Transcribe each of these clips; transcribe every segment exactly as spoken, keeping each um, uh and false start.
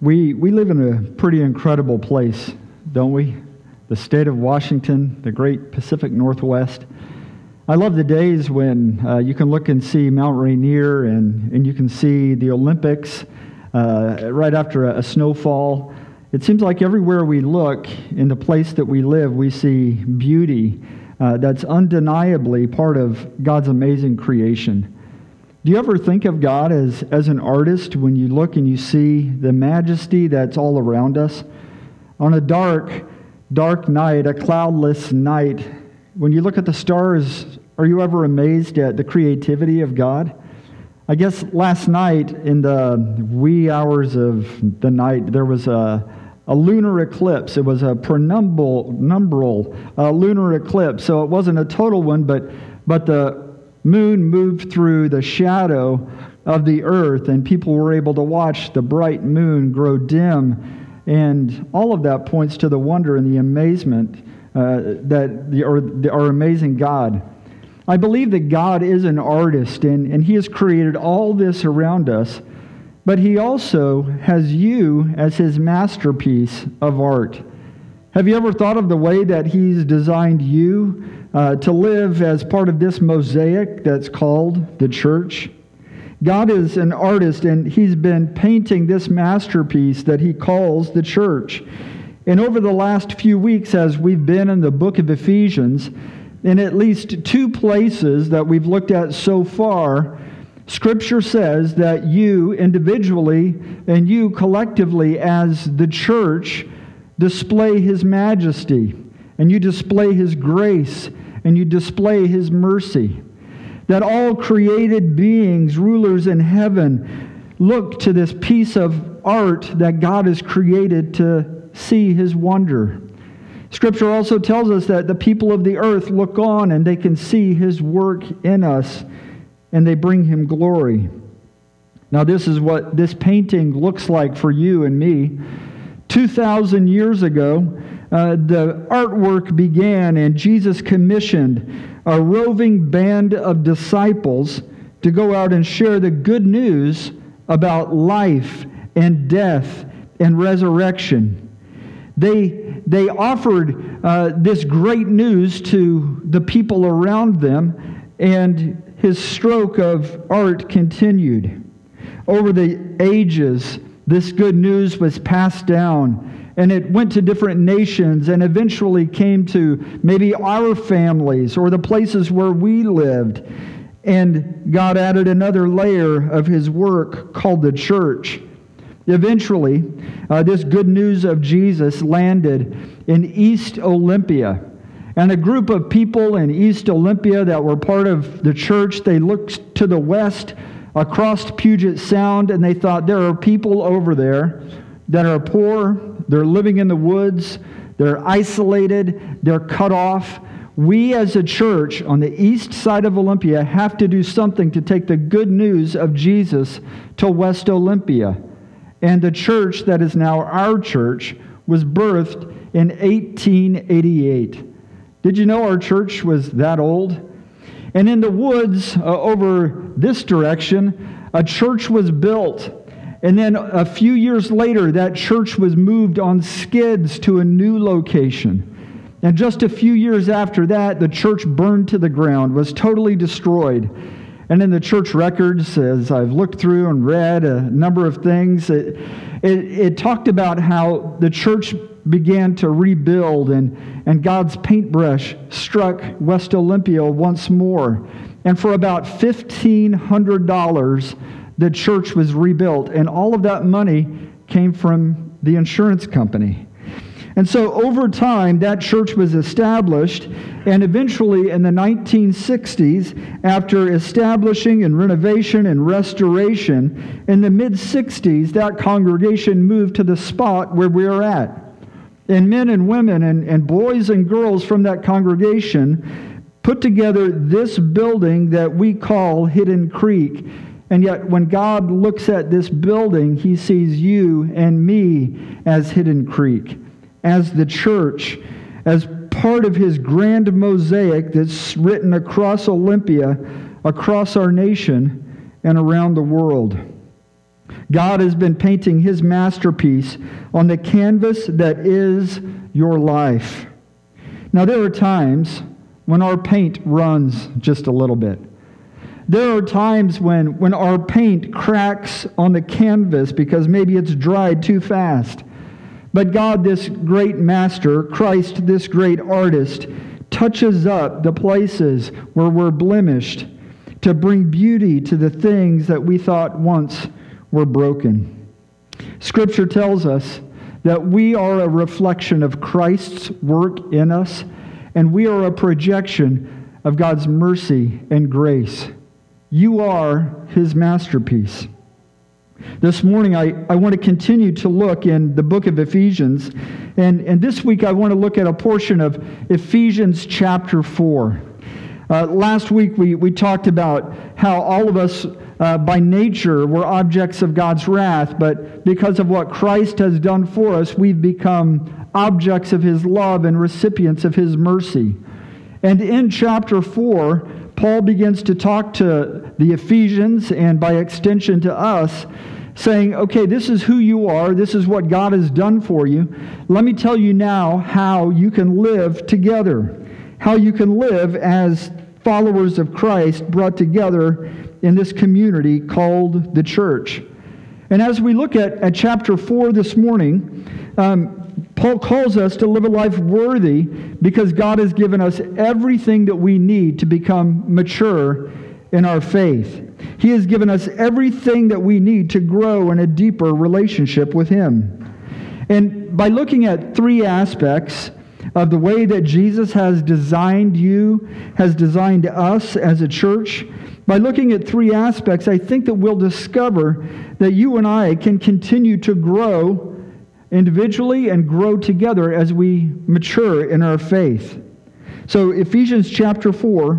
We we live in a pretty incredible place, don't we? The state of Washington, the great Pacific Northwest. I love the days when uh, you can look and see Mount Rainier and, and you can see the Olympics uh, right after a, a snowfall. It seems like everywhere we look in the place that we live, we see beauty uh, that's undeniably part of God's amazing creation. Do you ever think of God as, as an artist when you look and you see the majesty that's all around us? On a dark, dark night, a cloudless night, when you look at the stars, are you ever amazed at the creativity of God? I guess last night in the wee hours of the night, there was a, a lunar eclipse. It was a penumbral, numbral uh, lunar eclipse, so it wasn't a total one, but but the moon moved through the shadow of the earth, and people were able to watch the bright moon grow dim, and all of that points to the wonder and the amazement uh, that the, or the, our amazing God. I believe that God is an artist, and, and He has created all this around us, but He also has you as His masterpiece of art. Have you ever thought of the way that He's designed you uh, to live as part of this mosaic that's called the church? God is an artist, and He's been painting this masterpiece that He calls the church. And over the last few weeks, as we've been in the book of Ephesians, in at least two places that we've looked at so far, Scripture says that you individually and you collectively as the church display His majesty, and you display His grace, and you display His mercy. That all created beings, rulers in heaven, look to this piece of art that God has created to see His wonder. Scripture also tells us that the people of the earth look on and they can see His work in us, and they bring Him glory. Now, this is what this painting looks like for you and me. two thousand years ago, uh, the artwork began, and Jesus commissioned a roving band of disciples to go out and share the good news about life and death and resurrection. They, they offered uh, this great news to the people around them, and His stroke of art continued. Over the ages, this good news was passed down, and it went to different nations and eventually came to maybe our families or the places where we lived. And God added another layer of His work called the church. Eventually, uh, this good news of Jesus landed in East Olympia. And a group of people in East Olympia that were part of the church, they looked to the west across Puget Sound, and they thought, there are people over there that are poor, they're living in the woods, they're isolated, they're cut off. We as a church on the east side of Olympia have to do something to take the good news of Jesus to West Olympia. And the church that is now our church was birthed in eighteen eighty-eight. Did you know our church was that old? And in the woods uh, over this direction, a church was built. And then a few years later, that church was moved on skids to a new location. And just a few years after that, the church burned to the ground, was totally destroyed. And in the church records, as I've looked through and read a number of things, it, it, it talked about how the church began to rebuild, and, and God's paintbrush struck West Olympia once more. And for about fifteen hundred dollars, the church was rebuilt. And all of that money came from the insurance company. And so over time, that church was established, and eventually in the nineteen sixties, after establishing and renovation and restoration, in the mid-sixties, that congregation moved to the spot where we are at. And men and women and, and boys and girls from that congregation put together this building that we call Hidden Creek. And yet when God looks at this building, He sees you and me as Hidden Creek, as the church, as part of His grand mosaic that's written across Olympia, across our nation, and around the world. God has been painting his masterpiece on the canvas that is your life. Now, there are times when our paint runs just a little bit. There are times when, when our paint cracks on the canvas because maybe it's dried too fast. But God, this great master, Christ, this great artist, touches up the places where we're blemished to bring beauty to the things that we thought once were broken. Scripture tells us that we are a reflection of Christ's work in us, and we are a projection of God's mercy and grace. You are his masterpiece. This morning, I, I want to continue to look in the book of Ephesians, and, and this week I want to look at a portion of Ephesians chapter four. Uh, last week we, we talked about how all of us uh, by nature were objects of God's wrath, but because of what Christ has done for us, we've become objects of his love and recipients of his mercy. And in chapter four, Paul begins to talk to the Ephesians and by extension to us, saying, okay, this is who you are. This is what God has done for you. Let me tell you now how you can live together, how you can live as followers of Christ brought together in this community called the church. And as we look at, at chapter four this morning, um, Paul calls us to live a life worthy because God has given us everything that we need to become mature in our faith. He has given us everything that we need to grow in a deeper relationship with him. And by looking at three aspects of the way that Jesus has designed you, has designed us as a church, by looking at three aspects, I think that we'll discover that you and I can continue to grow individually and grow together as we mature in our faith. So Ephesians chapter four,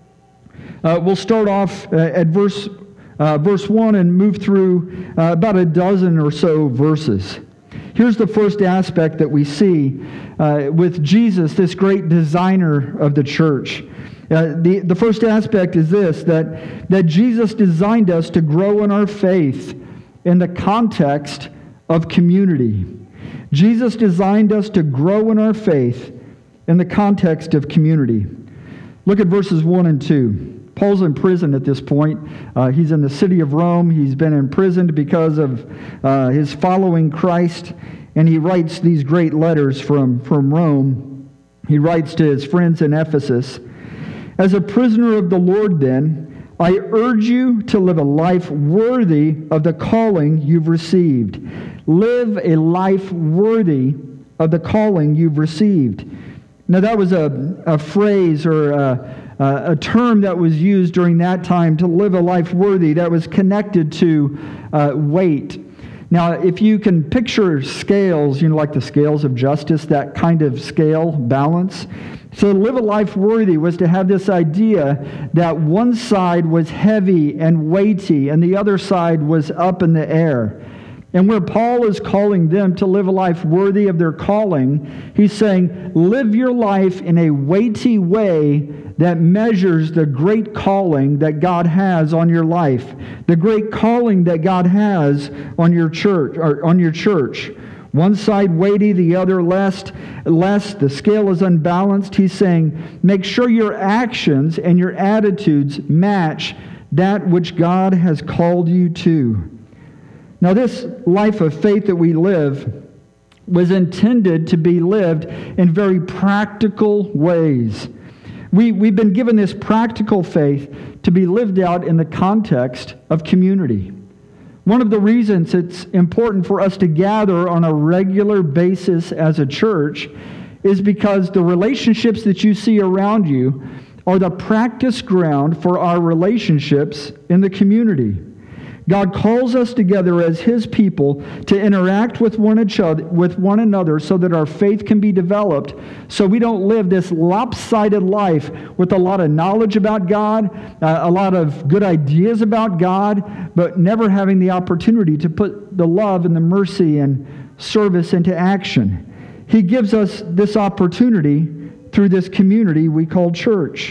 uh, we'll start off uh, at verse uh, verse one and move through uh, about a dozen or so verses. Here's the first aspect that we see uh, with Jesus, this great designer of the church. Uh, the, the first aspect is this, that, that Jesus designed us to grow in our faith in the context of community. Jesus designed us to grow in our faith in the context of community. Look at verses one and two. Paul's in prison at this point. Uh, he's in the city of Rome. He's been imprisoned because of uh, his following Christ, and he writes these great letters from, from Rome. He writes to his friends in Ephesus, "As a prisoner of the Lord, then, I urge you to live a life worthy of the calling you've received." Live a life worthy of the calling you've received. Now that was a, a phrase or a, a term that was used during that time to live a life worthy that was connected to uh, weight. Now, if you can picture scales, you know, like the scales of justice, that kind of scale balance. So to live a life worthy was to have this idea that one side was heavy and weighty and the other side was up in the air. And where Paul is calling them to live a life worthy of their calling, he's saying, live your life in a weighty way that measures the great calling that God has on your life, the great calling that God has on your church, or on your church. One side weighty, the other less, less. The scale is unbalanced. He's saying, make sure your actions and your attitudes match that which God has called you to. Now, this life of faith that we live was intended to be lived in very practical ways. We, we've been given this practical faith to be lived out in the context of community. One of the reasons it's important for us to gather on a regular basis as a church is because the relationships that you see around you are the practice ground for our relationships in the community. God calls us together as His people to interact with one another, with one another so that our faith can be developed, so we don't live this lopsided life with a lot of knowledge about God, uh, a lot of good ideas about God, but never having the opportunity to put the love and the mercy and service into action. He gives us this opportunity through this community we call church.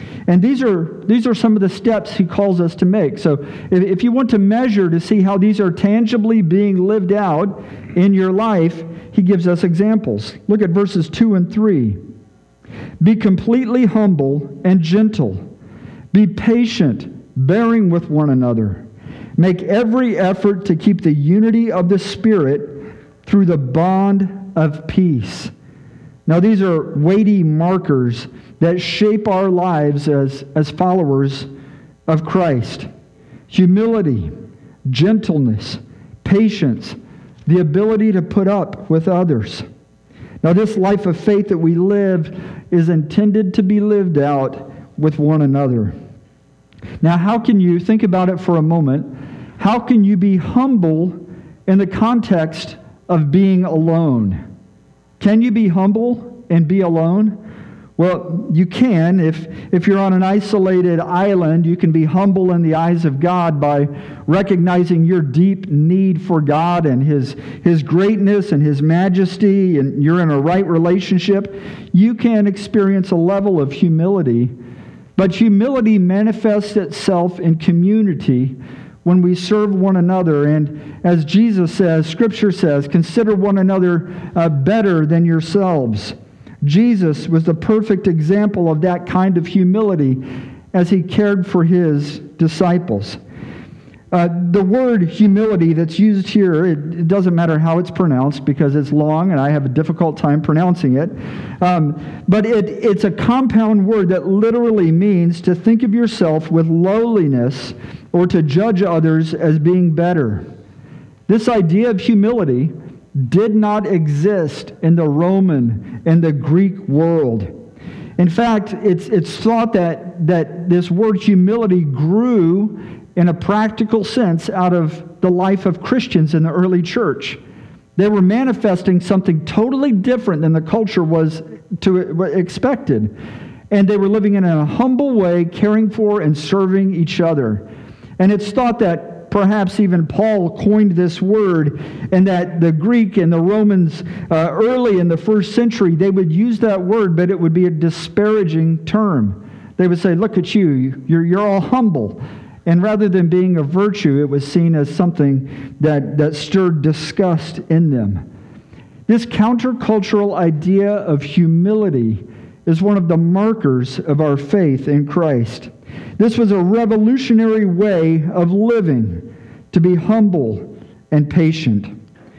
And these are these are some of the steps he calls us to make. So if, if you want to measure to see how these are tangibly being lived out in your life, he gives us examples. Look at verses two and three. Be completely humble and gentle. Be patient, bearing with one another. Make every effort to keep the unity of the Spirit through the bond of peace. Now, these are weighty markers that shape our lives as, as followers of Christ. Humility, gentleness, patience, the ability to put up with others. Now, this life of faith that we live is intended to be lived out with one another. Now, how can you, think about it for a moment, how can you be humble in the context of being alone? Can you be humble and be alone? Well, you can. If, if you're on an isolated island, you can be humble in the eyes of God by recognizing your deep need for God and His, His greatness and His majesty, and you're in a right relationship. You can experience a level of humility, but humility manifests itself in community when we serve one another. And as Jesus says, Scripture says, consider one another uh, better than yourselves. Jesus was the perfect example of that kind of humility as he cared for his disciples. Uh, the word humility that's used here, it, it doesn't matter how it's pronounced because it's long and I have a difficult time pronouncing it. Um, but it, it's a compound word that literally means to think of yourself with lowliness or to judge others as being better. This idea of humility did not exist in the Roman and the Greek world. In fact, it's it's thought that, that this word humility grew in a practical sense out of the life of Christians in the early church. They were manifesting something totally different than the culture was to expected. And they were living in a humble way, caring for and serving each other. And it's thought that perhaps even Paul coined this word, and that the Greek and the Romans uh, early in the first century, they would use that word, but it would be a disparaging term. They would say, look at you, you're, you're all humble. And rather than being a virtue, it was seen as something that, that stirred disgust in them. This countercultural idea of humility is one of the markers of our faith in Christ. This was a revolutionary way of living, to be humble and patient.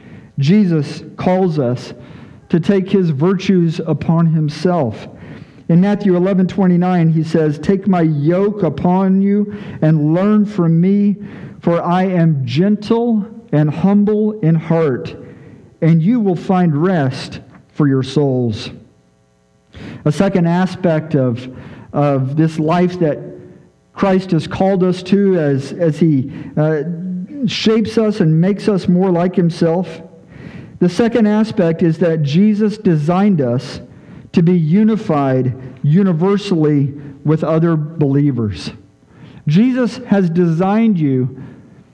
Jesus calls us to take his virtues upon himself. In Matthew eleven twenty-nine, he says, "Take my yoke upon you and learn from me, for I am gentle and humble in heart, and you will find rest for your souls." A second aspect of, of this life that Christ has called us to as, as he uh, shapes us and makes us more like himself. The second aspect is that Jesus designed us to be unified universally with other believers. Jesus has designed you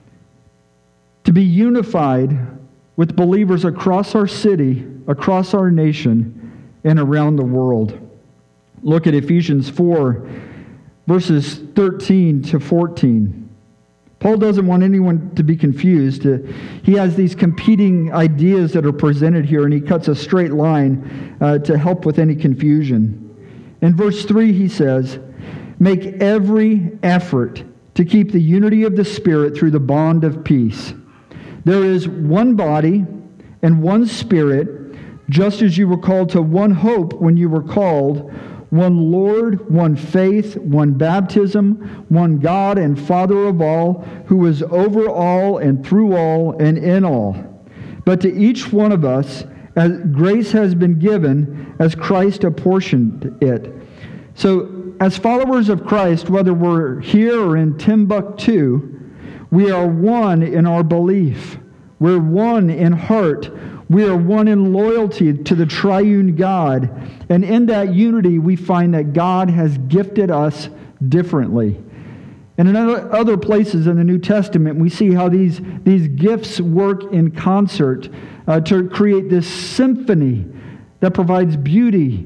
to be unified with believers across our city, across our nation, and around the world. Look at Ephesians four, verses thirteen to fourteen. Paul doesn't want anyone to be confused. Uh, he has these competing ideas that are presented here, and he cuts a straight line uh, to help with any confusion. In verse three, he says, "Make every effort to keep the unity of the Spirit through the bond of peace. There is one body and one Spirit, just as you were called to one hope when you were called, one Lord, one faith, one baptism, one God and Father of all, who is over all and through all and in all. But to each one of us, as grace has been given as Christ apportioned it." So, as followers of Christ, whether we're here or in Timbuktu, we are one in our belief. We're one in heart. We are one in loyalty to the triune God. And in that unity, we find that God has gifted us differently. And in other places in the New Testament, we see how these, these gifts work in concert uh, to create this symphony that provides beauty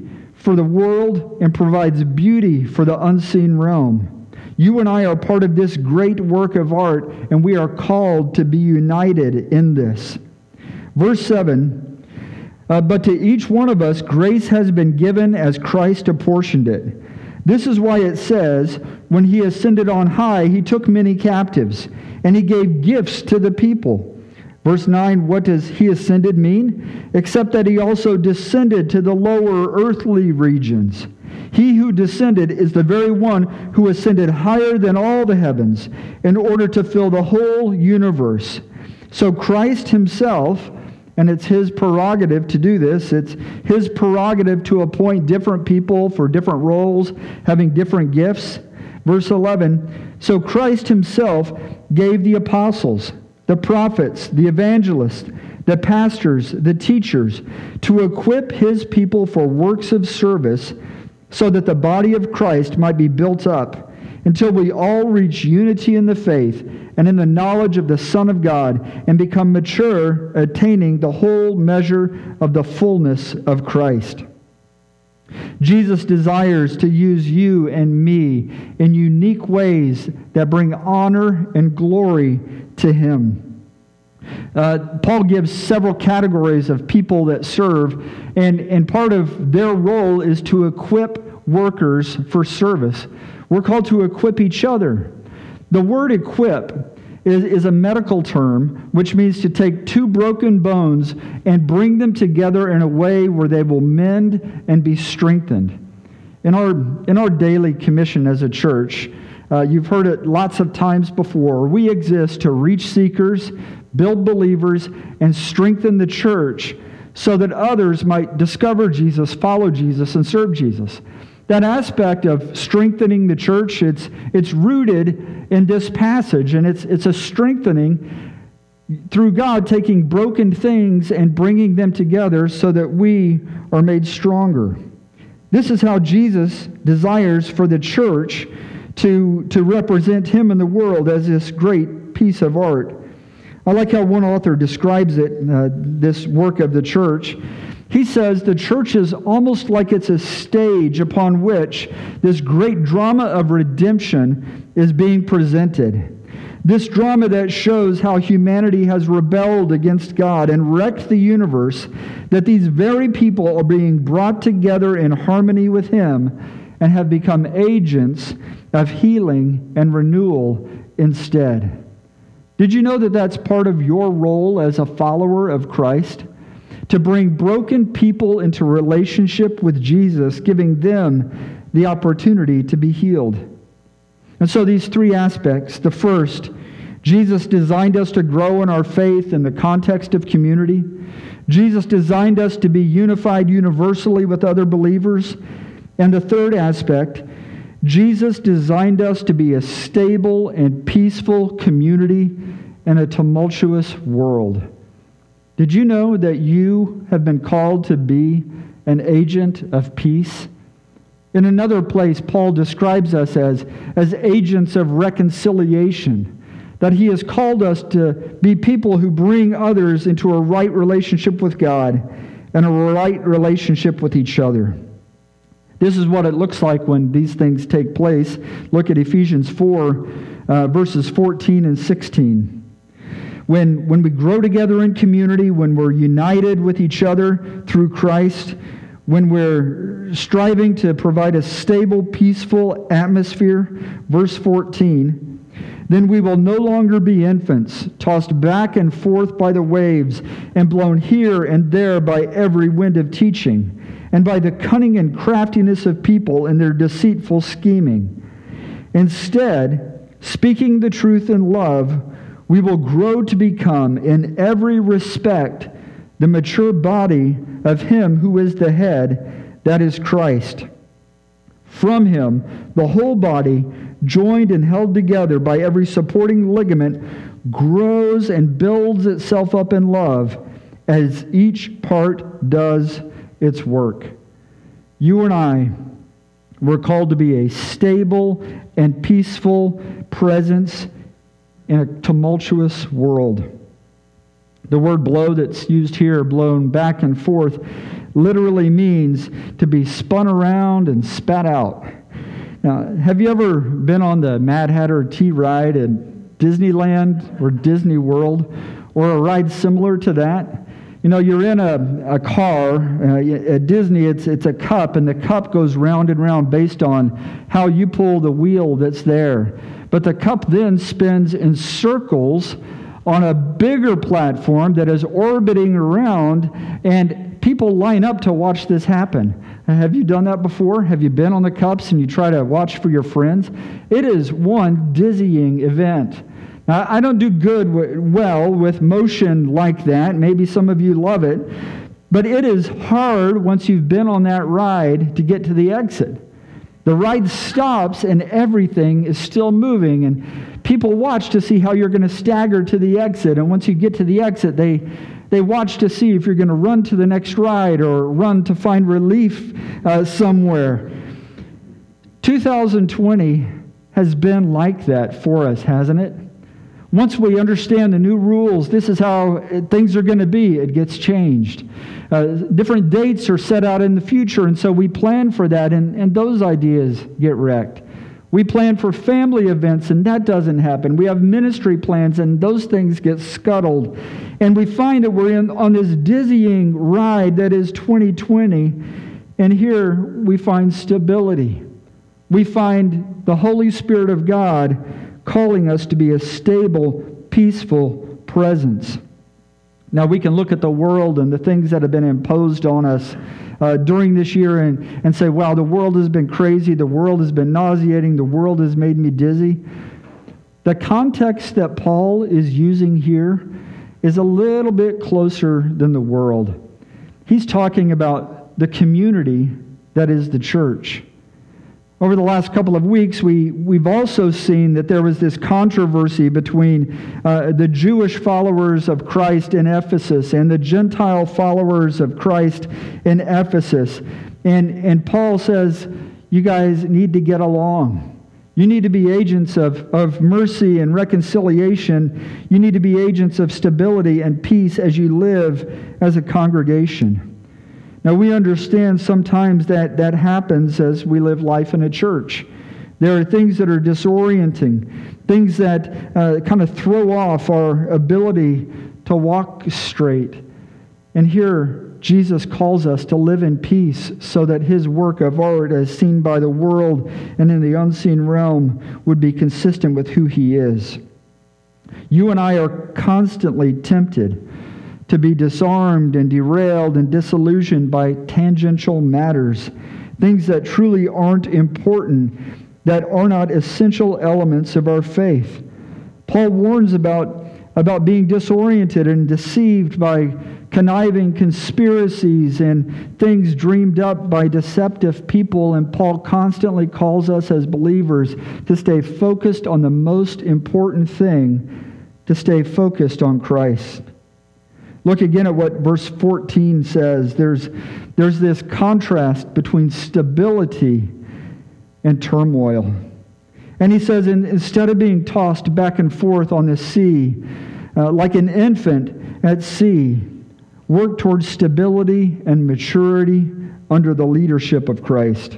for the world and provides beauty for the unseen realm. You and I are part of this great work of art, and we are called to be united in this. Verse seven, uh, but to each one of us grace has been given as Christ apportioned it. This is why it says, when he ascended on high, he took many captives, and he gave gifts to the people. Verse nine, what does he ascended mean? Except that he also descended to the lower earthly regions. He who descended is the very one who ascended higher than all the heavens in order to fill the whole universe. So Christ himself, and it's his prerogative to do this, it's his prerogative to appoint different people for different roles, having different gifts. Verse eleven, so Christ himself gave the apostles, the prophets, the evangelists, the pastors, the teachers, to equip his people for works of service, so that the body of Christ might be built up, until we all reach unity in the faith and in the knowledge of the Son of God, and become mature, attaining the whole measure of the fullness of Christ. Jesus desires to use you and me in unique ways that bring honor and glory to him. Uh, Paul gives several categories of people that serve, and, and part of their role is to equip workers for service. We're called to equip each other. The word equip is, is a medical term which means to take two broken bones and bring them together in a way where they will mend and be strengthened. In our, in our daily commission as a church, uh, you've heard it lots of times before, we exist to reach seekers, build believers, and strengthen the church so that others might discover Jesus, follow Jesus, and serve Jesus. That aspect of strengthening the church, it's it's rooted in this passage, and it's it's a strengthening through God taking broken things and bringing them together so that we are made stronger. This is how Jesus desires for the church to, to represent him in the world as this great piece of art. I like how one author describes it, uh, this work of the church. He says the church is almost like it's a stage upon which this great drama of redemption is being presented. This drama that shows how humanity has rebelled against God and wrecked the universe, that these very people are being brought together in harmony with him and have become agents of healing and renewal instead. Did you know that that's part of your role as a follower of Christ? To bring broken people into relationship with Jesus, giving them the opportunity to be healed. And so these three aspects. The first, Jesus designed us to grow in our faith in the context of community. Jesus designed us to be unified universally with other believers. And the third aspect, Jesus designed us to be a stable and peaceful community in a tumultuous world. Did you know that you have been called to be an agent of peace? In another place, Paul describes us as, as agents of reconciliation, that he has called us to be people who bring others into a right relationship with God and a right relationship with each other. This is what it looks like when these things take place. Look at Ephesians four, uh, verses fourteen and sixteen. When, when we grow together in community, when we're united with each other through Christ, when we're striving to provide a stable, peaceful atmosphere, verse fourteen, then we will no longer be infants, tossed back and forth by the waves and blown here and there by every wind of teaching, and by the cunning and craftiness of people in their deceitful scheming. Instead, speaking the truth in love, we will grow to become, in every respect, the mature body of him who is the head, that is Christ. From him, the whole body, joined and held together by every supporting ligament, grows and builds itself up in love as each part does its work. You and I were called to be a stable and peaceful presence in a tumultuous world. The word blow that's used here, blown back and forth, literally means to be spun around and spat out. Now, have you ever been on the Mad Hatter Tea Ride at Disneyland or Disney World, or a ride similar to that? You know, you're in a, a car. Uh, at Disney, it's it's a cup, and the cup goes round and round based on how you pull the wheel that's there. But the cup then spins in circles on a bigger platform that is orbiting around, and people line up to watch this happen. Have you done that before? Have you been on the cups and you try to watch for your friends? It is one dizzying event. Now, I don't do good w- well with motion like that. Maybe some of you love it. But it is hard once you've been on that ride to get to the exit. The ride stops and everything is still moving, and people watch to see how you're going to stagger to the exit. And once you get to the exit, they they watch to see if you're going to run to the next ride or run to find relief uh, somewhere. two thousand twenty has been like that for us, hasn't it? Once we understand the new rules, this is how things are going to be. It gets changed. Uh, different dates are set out in the future, and so we plan for that, and, and those ideas get wrecked. We plan for family events, and that doesn't happen. We have ministry plans, and those things get scuttled. And we find that we're in, on this dizzying ride that is twenty twenty, and here we find stability. We find the Holy Spirit of God calling us to be a stable, peaceful presence. Now, we can look at the world and the things that have been imposed on us uh, during this year and, and say, wow, the world has been crazy, the world has been nauseating, the world has made me dizzy. The context that Paul is using here is a little bit closer than the world. He's talking about the community that is the church. Over the last couple of weeks, we, we've also seen that there was this controversy between uh, the Jewish followers of Christ in Ephesus and the Gentile followers of Christ in Ephesus. And, and Paul says, you guys need to get along. You need to be agents of, of mercy and reconciliation. You need to be agents of stability and peace as you live as a congregation. Now, we understand sometimes that that happens as we live life in a church. There are things that are disorienting, things that uh, kind of throw off our ability to walk straight. And here, Jesus calls us to live in peace so that his work of art, as seen by the world and in the unseen realm, would be consistent with who he is. You and I are constantly tempted to be disarmed and derailed and disillusioned by tangential matters, things that truly aren't important, that are not essential elements of our faith. Paul warns about, about being disoriented and deceived by conniving conspiracies and things dreamed up by deceptive people, and Paul constantly calls us as believers to stay focused on the most important thing, to stay focused on Christ. Look again at what verse fourteen says. There's, there's this contrast between stability and turmoil. And he says, in, instead of being tossed back and forth on the sea, uh, like an infant at sea, work towards stability and maturity under the leadership of Christ.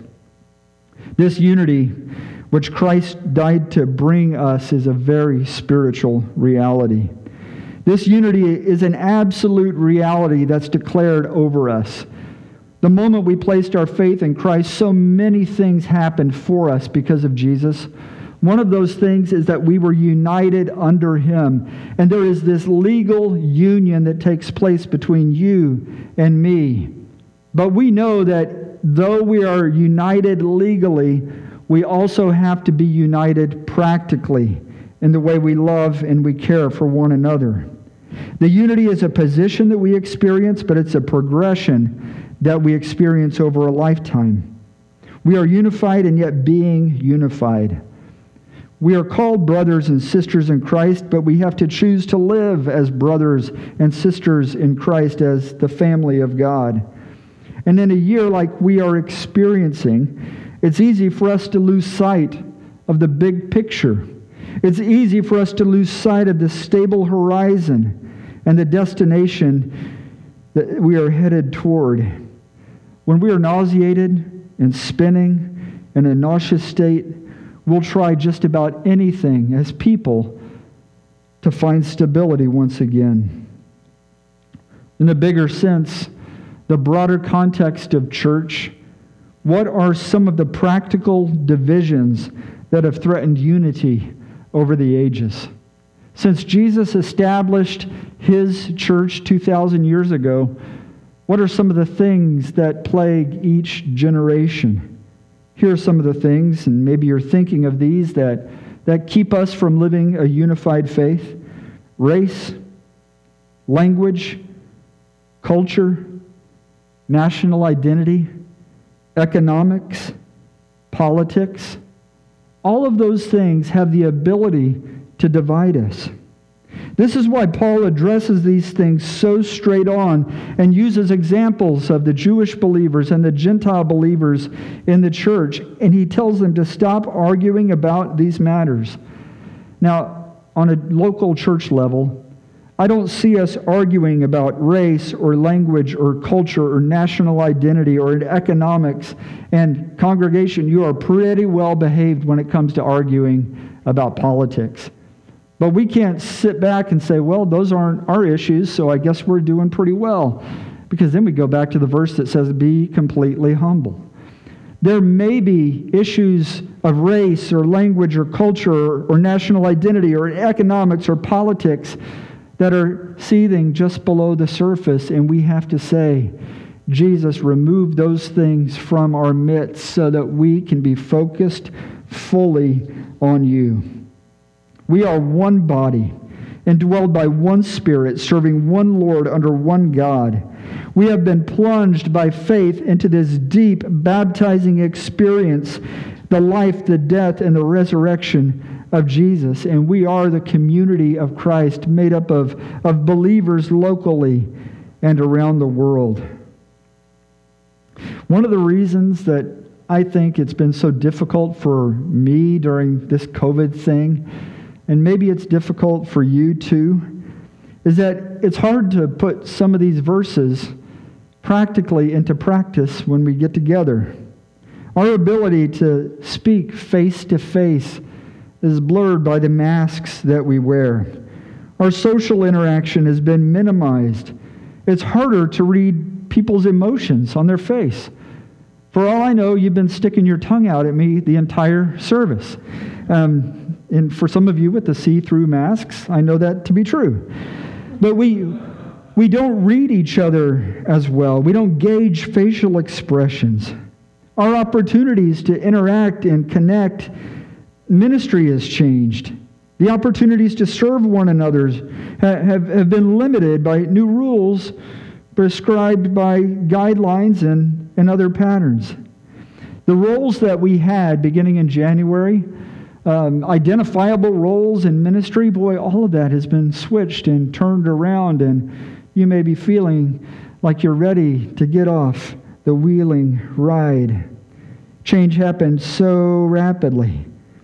This unity, which Christ died to bring us, is a very spiritual reality. This unity is an absolute reality that's declared over us. The moment we placed our faith in Christ, so many things happened for us because of Jesus. One of those things is that we were united under him. And there is this legal union that takes place between you and me. But we know that though we are united legally, we also have to be united practically in the way we love and we care for one another. The unity is a position that we experience, but it's a progression that we experience over a lifetime. We are unified and yet being unified. We are called brothers and sisters in Christ, but we have to choose to live as brothers and sisters in Christ as the family of God. And in a year like we are experiencing, it's easy for us to lose sight of the big picture. It's easy for us to lose sight of the stable horizon and the destination that we are headed toward. When we are nauseated and spinning in a nauseous state, we'll try just about anything as people to find stability once again. In a bigger sense, the broader context of church, what are some of the practical divisions that have threatened unity over the ages? Since Jesus established his church two thousand years ago, what are some of the things that plague each generation? Here are some of the things, and maybe you're thinking of these, that, that keep us from living a unified faith. Race, language, culture, national identity, economics, politics. All of those things have the ability to divide us. This is why Paul addresses these things so straight on and uses examples of the Jewish believers and the Gentile believers in the church, and he tells them to stop arguing about these matters. Now, on a local church level, I don't see us arguing about race or language or culture or national identity or economics. And congregation, you are pretty well behaved when it comes to arguing about politics. But we can't sit back and say, well, those aren't our issues, so I guess we're doing pretty well. Because then we go back to the verse that says, be completely humble. There may be issues of race or language or culture or, or national identity or economics or politics that are seething just below the surface, and we have to say, Jesus, remove those things from our midst so that we can be focused fully on you. We are one body, indwelled by one Spirit, serving one Lord under one God. We have been plunged by faith into this deep, baptizing experience, the life, the death, and the resurrection of Jesus. And we are the community of Christ, made up of, of believers locally and around the world. One of the reasons that I think it's been so difficult for me during this COVID thing, and maybe it's difficult for you too, is that it's hard to put some of these verses practically into practice when we get together. Our ability to speak face to face is blurred by the masks that we wear. Our social interaction has been minimized. It's harder to read people's emotions on their face. For all I know, you've been sticking your tongue out at me the entire service. Um, and for some of you with the see-through masks, I know that to be true. But we we don't read each other as well. We don't gauge facial expressions. Our opportunities to interact and connect, ministry has changed. The opportunities to serve one another have, have been limited by new rules prescribed by guidelines and, and other patterns. The roles that we had beginning in January, um, identifiable roles in ministry, boy, all of that has been switched and turned around, and you may be feeling like you're ready to get off the wheeling ride. Change happened so rapidly.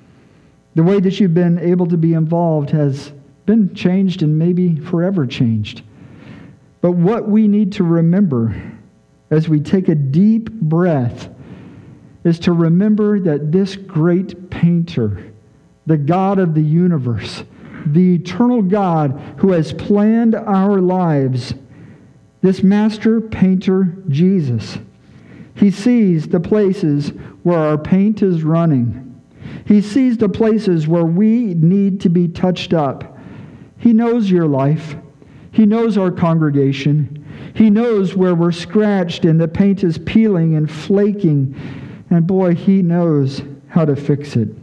The way that you've been able to be involved has been changed and maybe forever changed. But what we need to remember as we take a deep breath is to remember that this great painter, the God of the universe, the eternal God who has planned our lives, this master painter, Jesus, he sees the places where our paint is running. He sees the places where we need to be touched up. He knows your life. He knows our congregation. He knows where we're scratched and the paint is peeling and flaking. And boy, he knows how to fix it.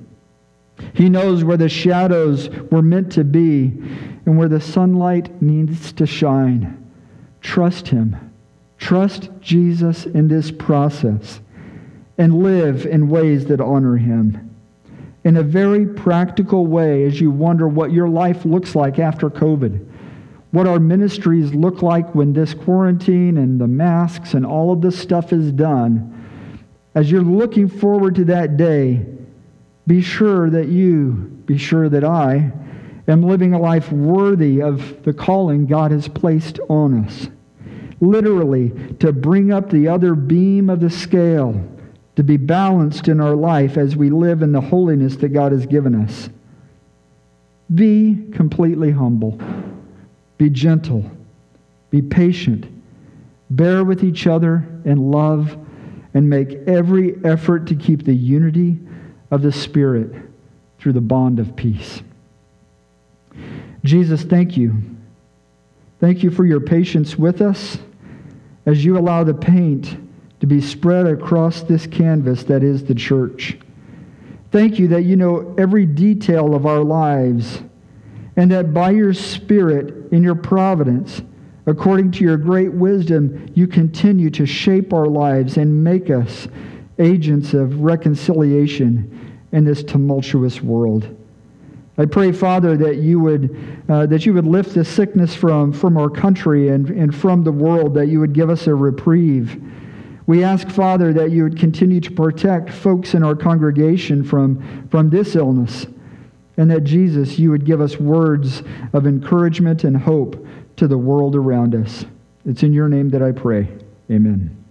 He knows where the shadows were meant to be and where the sunlight needs to shine. Trust him. Trust Jesus in this process and live in ways that honor him. In a very practical way, as you wonder what your life looks like after COVID, what our ministries look like when this quarantine and the masks and all of this stuff is done, as you're looking forward to that day, be sure that you, be sure that I, am living a life worthy of the calling God has placed on us. literally to bring up the other beam of the scale, to be balanced in our life as we live in the holiness that God has given us. Be completely humble. Be gentle. Be patient. Bear with each other in love, and make every effort to keep the unity of the Spirit through the bond of peace. Jesus, thank you. Thank you for your patience with us as you allow the paint to be spread across this canvas that is the church. Thank you that you know every detail of our lives, and that by your Spirit, in your providence, according to your great wisdom, you continue to shape our lives and make us agents of reconciliation in this tumultuous world. I pray, Father, that you would uh, that you would lift the sickness from, from our country and, and from the world, that you would give us a reprieve. We ask, Father, that you would continue to protect folks in our congregation from, from this illness, and that, Jesus, you would give us words of encouragement and hope to the world around us. It's in your name that I pray. Amen.